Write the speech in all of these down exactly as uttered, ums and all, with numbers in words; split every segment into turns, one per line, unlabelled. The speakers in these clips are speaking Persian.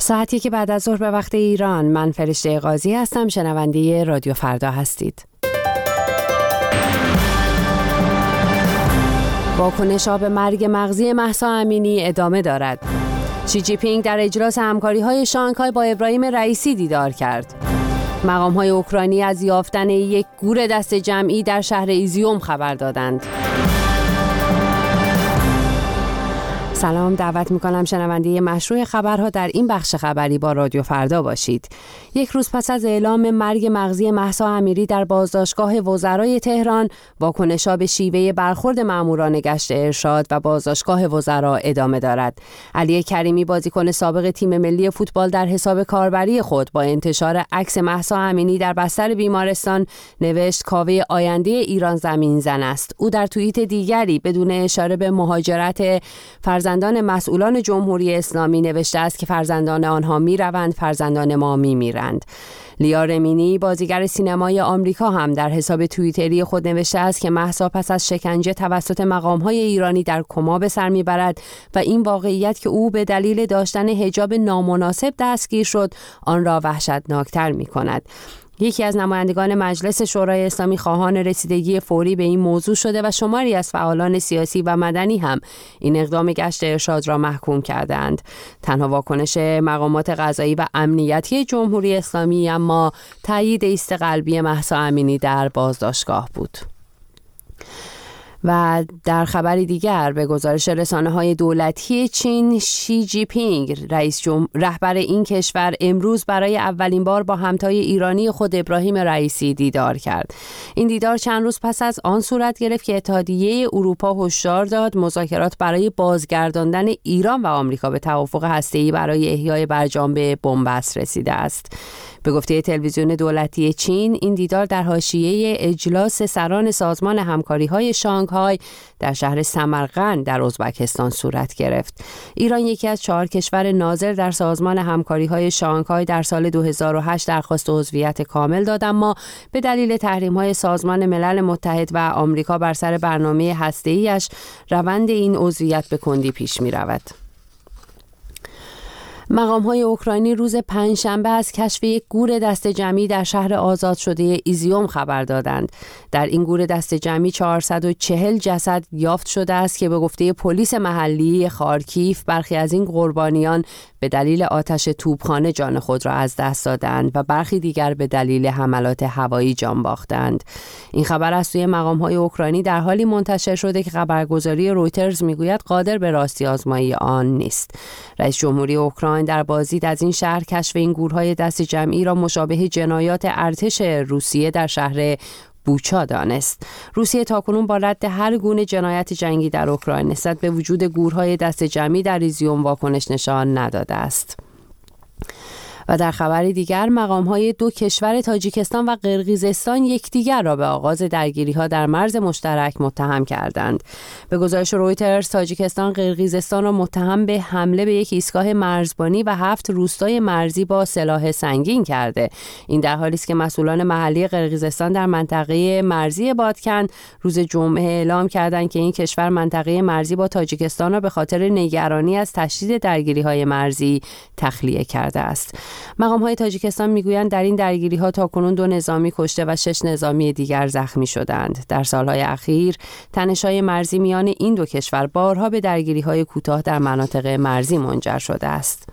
ساعتی که بعد از ظهر به وقت ایران. من فرشته قاضی هستم، شنونده رادیو فردا هستید. واکنش‌ها به مرگ مغزی مهسا امینی ادامه دارد. شی جی پینگ در اجلاس همکاری‌های شانگهای با ابراهیم رئیسی دیدار کرد. مقام‌های اوکراینی از یافتن یک گور دست جمعی در شهر ایزیوم خبر دادند. سلام، دعوت میکنم شنونده مشروع خبرها در این بخش خبری با رادیو فردا باشید. یک روز پس از اعلام مرگ مغزی مهسا امینی در بازداشتگاه وزرای تهران، واکنش‌ها به شیوه برخورد ماموران گشت ارشاد و بازداشتگاه وزرا ادامه دارد. علی کریمی، بازیکن سابق تیم ملی فوتبال، در حساب کاربری خود با انتشار عکس مهسا امینی در بستر بیمارستان نوشت کاوه آینده ایران زمین زن است. او در توییت دیگری بدون اشاره به مهاجرت فرزندان مسئولان جمهوری اسلامی نوشته است که فرزندان آنها می روند، فرزندان ما می میرند. لیا رمینی، بازیگر سینمای آمریکا، هم در حساب توییتری خود نوشته است که مهسا پس از شکنجه توسط مقام‌های ایرانی در کما به سر میبرد و این واقعیت که او به دلیل داشتن حجاب نامناسب دستگیر شد آن را وحشتناکتر می‌کند. یکی از نمایندگان مجلس شورای اسلامی خواهان رسیدگی فوری به این موضوع شده و شماری از فعالان سیاسی و مدنی هم این اقدام گشت ارشاد را محکوم کردند. تنها واکنش مقامات قضایی و امنیتی جمهوری اسلامی اما تایید ایست قلبی مهسا امینی در بازداشتگاه بود. و در خبری دیگر، به گزارش رسانه‌های دولتی چین، شی جی پینگ رئیس جمهور رهبر این کشور امروز برای اولین بار با همتای ایرانی خود ابراهیم رئیسی دیدار کرد. این دیدار چند روز پس از آن صورت گرفت که اتحادیه اروپا هشدار داد مذاکرات برای بازگرداندن ایران و آمریکا به توافق هسته‌ای برای احیای برجام به بنبست رسیده است. به گفته تلویزیون دولتی چین، این دیدار در حاشیه اجلاس سران سازمان همکاری‌های شانگهای در شهر سمرقند در ازبکستان صورت گرفت. ایران یکی از چهار کشور ناظر در سازمان همکاری‌های شانگهای در سال دو هزار و هشت درخواست عضویت کامل داد، اما به دلیل تحریم‌های سازمان ملل متحد و آمریکا بر سر برنامه هسته‌ای‌اش روند این عضویت به کندی پیش می‌رود. مقام‌های اوکراینی روز پنجشنبه از کشف یک گور دست جمعی در شهر آزاد شده ایزیوم خبر دادند. در این گور دست جمعی چهارصد و چهل جسد یافت شده است که به گفته پلیس محلی خارکیف برخی از این قربانیان به دلیل آتش توپخانه جان خود را از دست دادند و برخی دیگر به دلیل حملات هوایی جان باختند. این خبر از سوی مقام‌های اوکراینی در حالی منتشر شده که خبرگزاری رویترز میگوید قادر به راستی آزمایی آن نیست. رئیس جمهوری اوکراین در بازدید از این شهر کشف این گورهای دست جمعی را مشابه جنایات ارتش روسیه در شهر بوچا دانست. روسیه تاکنون با رد هر گونه جنایت جنگی در اوکراین نسبت به وجود گورهای دست جمعی در ایزیوم واکنش نشان نداده است. و در خبری دیگر، مقام‌های دو کشور تاجیکستان و قرقیزستان یکدیگر را به آغاز درگیری‌ها در مرز مشترک متهم کردند. به گزارش رویترز، تاجیکستان قرقیزستان را متهم به حمله به یک ایستگاه مرزبانی و هفت روستای مرزی با سلاح سنگین کرده. این در حالی است که مسئولان محلی قرقیزستان در منطقه مرزی بادکن روز جمعه اعلام کردند که این کشور منطقه مرزی با تاجیکستان را به خاطر نگرانی از تشدید درگیری‌های مرزی تخلیه کرده است. مقام‌های تاجیکستان میگویند در این درگیری‌ها تاکنون دو نظامی کشته و شش نظامی دیگر زخمی شدند. در سالهای اخیر تنش‌های مرزی میان این دو کشور بارها به درگیری‌های کوتاه در مناطق مرزی منجر شده است.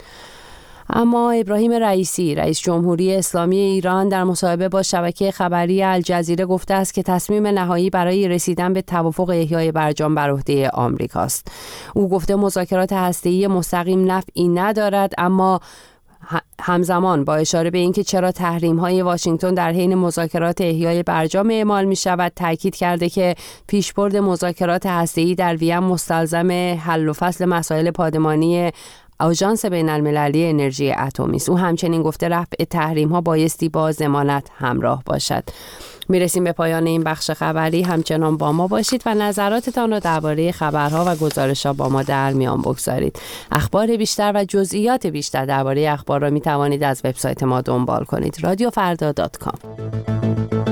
اما ابراهیم رئیسی، رئیس جمهوری اسلامی ایران، در مصاحبه با شبکه خبری الجزیره گفته است که تصمیم نهایی برای رسیدن به توافق احیای برجام بر عهده آمریکاست. او گفته مذاکرات هسته‌ای مستقیم نفعی ندارد، اما همزمان با اشاره به اینکه چرا تحریم‌های واشنگتن در حین مذاکرات احیای برجام اعمال می‌شود، تاکید کرده که پیشبرد مذاکرات هسته‌ای در وین مستلزم حل و فصل مسائل پادمانی آژانس بین‌المللی انرژی اتمی است. او همچنین گفته رفع تحریم‌ها بایستی با ضمانت همراه باشد. میرسیم به پایان این بخش خبری. همچنان با ما باشید و نظراتتان را درباره خبرها و گزارش‌ها با ما در میان بگذارید. اخبار بیشتر و جزئیات بیشتر درباره اخبار را می توانید از وبسایت ما دنبال کنید. رادیو فردا دات کام.